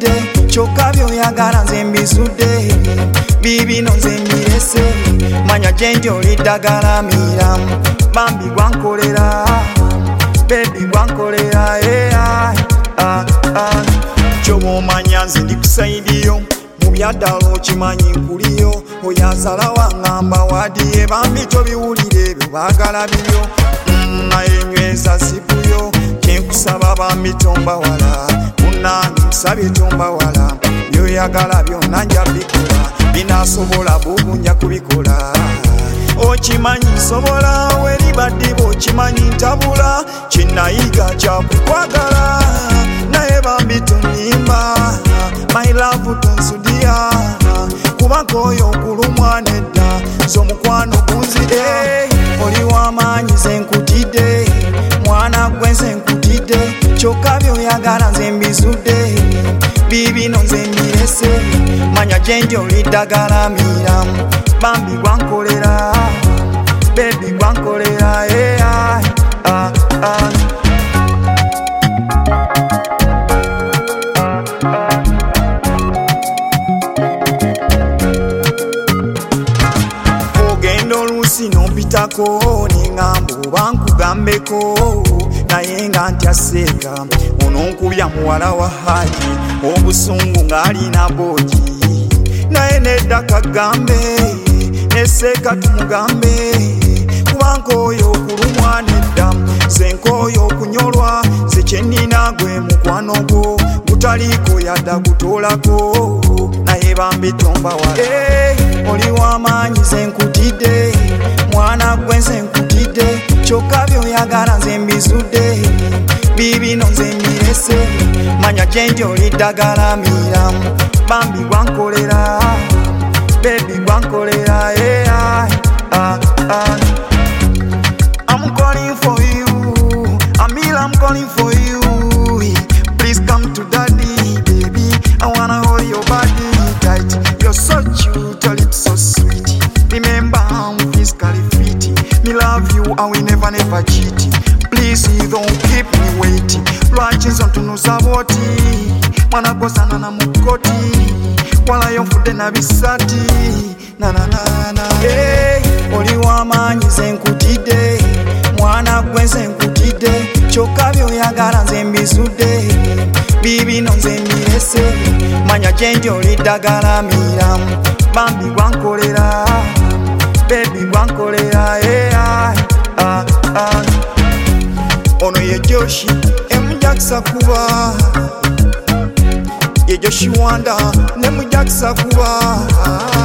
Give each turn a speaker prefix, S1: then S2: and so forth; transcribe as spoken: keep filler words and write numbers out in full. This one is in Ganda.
S1: nkutidde kyokka by'oyagala nze mbizudde bibino nze mbirese manya gye ndi oli ddagala miramu bambi gwankolera bebi gwankolera yeah, ah, ah. Kyoba omanya nze ndi kusaidiyo mu byaddala okimanyi nkuliyo oyazala waŋŋamba wadiye bambi tobiwulire ebyo baagala bibyo mm, naye nyweza sibuyo kyenkusaba bambi tombawala munange nkusabye tombawala byoyagala byonna nja bikola binasobola bubu nja kubikola okimanyi nsobola weribadde okimanyi ntabula kinayiga kyakukwagala naye bambi tonimba my love tonsudia kubanga oyo okulumwa nedda z'omukwano gunzide oli w'amaanyi nze nkutidde mwana gwe nze nkutidde kyokka by'oyagala nze mbizudde bibino nze mbirese manya gye ndi oli ddagala miramu bambi gwankolera bebi gwankolera yeah, ah, ah. Ogenda oluusi nompitako neŋŋamba oba nkugambeko naye nga ntyaseeka ononkubya muwala wa Haji obusungu ng'alina boogi naye nedda kagambe neseeka tumugambe kubanga oyo okulumwa nedda nze nk'oyo okunyolwa nze kyennina gwe mukwano gwo gutaliiko yadda gutoolako naye bambi tombawala hey, oli w'amaanyi nze nkutidde mwana gwe nze nkutidde kyokka by'oyagala nze mbizudde bibino nze mbirese manya gye ndi oli ddagala miramu bambi gwankolera bebi gwankolera yeah, ah, ah. I'm calling for you Amila, I'm calling for you please come to daddy baby I wanna hold your body tight you're so cute your lips so sweet remember I'm physically fit me love you I will never never cheat please don't keep me waiting lwaki nzontunuza bwoti mwana gosana na mukoti walayo nfudde na bisati nananana hey, oli w'amaanyi nze nkutidde mwana gwe nze nkutidde kyokka by'oyagala nze mbizudde bibino nze mbirese manya gye ndi oli ddagala miramu bambi gwankolera bebi gwankolera yeah, ah, ah. Ono ye Joshi emujakisa kuba ye Joshi Wanda nemujakisa kuba